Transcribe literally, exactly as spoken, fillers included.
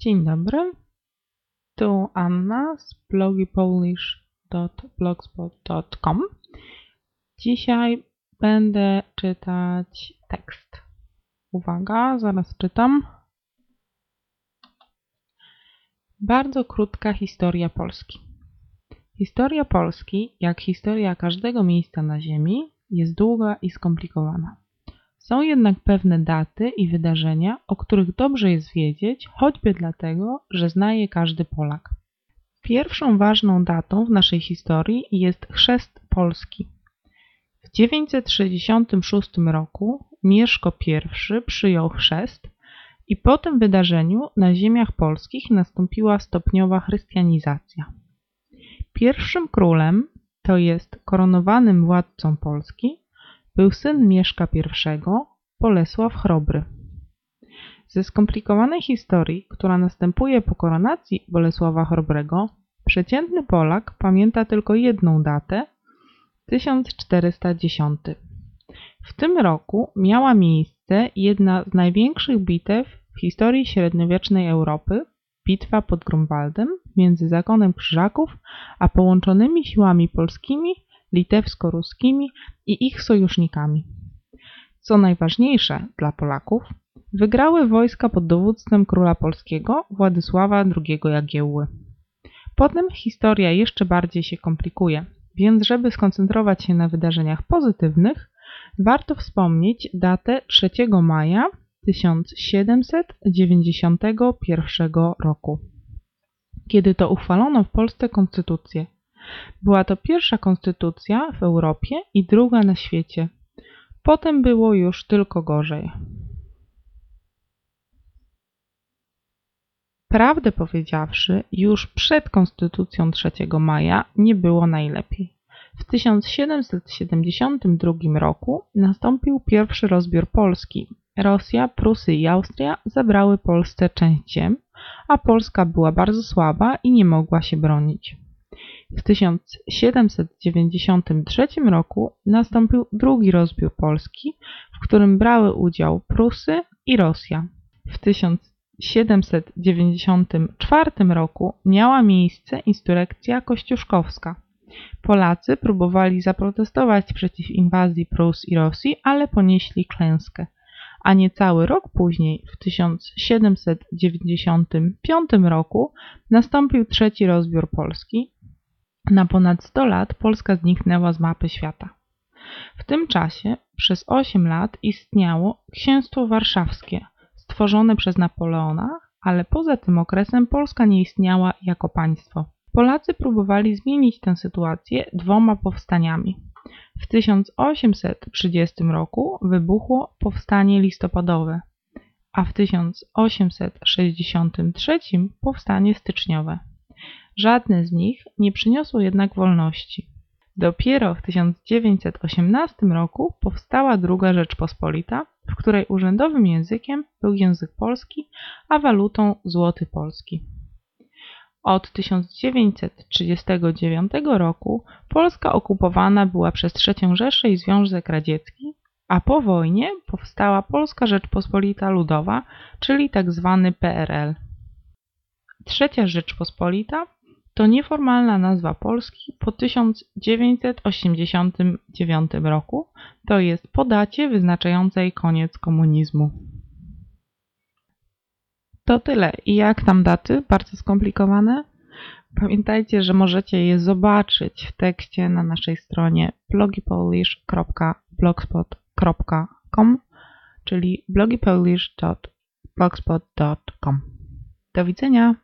Dzień dobry, tu Anna z blogi polish kropka blogspot kropka com. Dzisiaj będę czytać tekst. Uwaga, zaraz czytam. Bardzo krótka historia Polski. Historia Polski, jak historia każdego miejsca na ziemi, jest długa i skomplikowana. Są jednak pewne daty i wydarzenia, o których dobrze jest wiedzieć, choćby dlatego, że zna je każdy Polak. Pierwszą ważną datą w naszej historii jest chrzest Polski. W dziewięćset sześćdziesiątym szóstym roku Mieszko I przyjął chrzest i po tym wydarzeniu na ziemiach polskich nastąpiła stopniowa chrystianizacja. Pierwszym królem, to jest koronowanym władcą Polski, był syn Mieszka I, Bolesław Chrobry. Ze skomplikowanej historii, która następuje po koronacji Bolesława Chrobrego, przeciętny Polak pamięta tylko jedną datę – tysiąc czterysta dziesiąty. W tym roku miała miejsce jedna z największych bitew w historii średniowiecznej Europy, bitwa pod Grunwaldem między zakonem Krzyżaków a połączonymi siłami polskimi, litewsko-ruskimi i ich sojusznikami. Co najważniejsze dla Polaków, wygrały wojska pod dowództwem króla polskiego Władysława drugiego Jagiełły. Potem historia jeszcze bardziej się komplikuje, więc żeby skoncentrować się na wydarzeniach pozytywnych, warto wspomnieć datę trzeciego maja tysiąc siedemset dziewięćdziesiątego pierwszego roku, kiedy to uchwalono w Polsce konstytucję. Była to pierwsza konstytucja w Europie i druga na świecie. Potem było już tylko gorzej. Prawdę powiedziawszy, już przed konstytucją trzeciego maja nie było najlepiej. W tysiąc siedemset siedemdziesiątym drugim roku nastąpił pierwszy rozbiór Polski. Rosja, Prusy i Austria zabrały Polsce część ziem, a Polska była bardzo słaba i nie mogła się bronić. W tysiąc siedemset dziewięćdziesiątym trzecim roku nastąpił drugi rozbiór Polski, w którym brały udział Prusy i Rosja. W tysiąc siedemset dziewięćdziesiątym czwartym roku miała miejsce insurekcja kościuszkowska. Polacy próbowali zaprotestować przeciw inwazji Prus i Rosji, ale ponieśli klęskę. A niecały rok później, w tysiąc siedemset dziewięćdziesiątym piątym roku, nastąpił trzeci rozbiór Polski. Na ponad sto lat Polska zniknęła z mapy świata. W tym czasie przez osiem lat istniało Księstwo Warszawskie, stworzone przez Napoleona, ale poza tym okresem Polska nie istniała jako państwo. Polacy próbowali zmienić tę sytuację dwoma powstaniami. W tysiąc osiemset trzydziestym roku wybuchło Powstanie Listopadowe, a w tysiąc osiemset sześćdziesiątym trzecim Powstanie Styczniowe. Żadne z nich nie przyniosło jednak wolności. Dopiero w tysiąc dziewięćset osiemnastym roku powstała druga Rzeczpospolita, w której urzędowym językiem był język polski, a walutą złoty polski. Od tysiąc dziewięćset trzydziestego dziewiątego roku Polska okupowana była przez trzecią Rzeszę i Związek Radziecki, a po wojnie powstała Polska Rzeczpospolita Ludowa, czyli tzw. P R L. Trzecia Rzeczpospolita to nieformalna nazwa Polski po tysiąc dziewięćset osiemdziesiątym dziewiątym roku, to jest po dacie wyznaczającej koniec komunizmu. To tyle. I jak tam daty? Bardzo skomplikowane? Pamiętajcie, że możecie je zobaczyć w tekście na naszej stronie blogi polish kropka blogspot kropka com, czyli blogi polish kropka blogspot kropka com. Do widzenia!